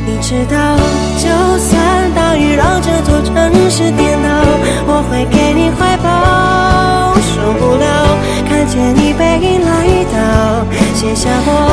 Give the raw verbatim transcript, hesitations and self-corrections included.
你知道，就算大雨让这座城市颠倒，我会给你怀抱。受不了看见你背影来到，写下我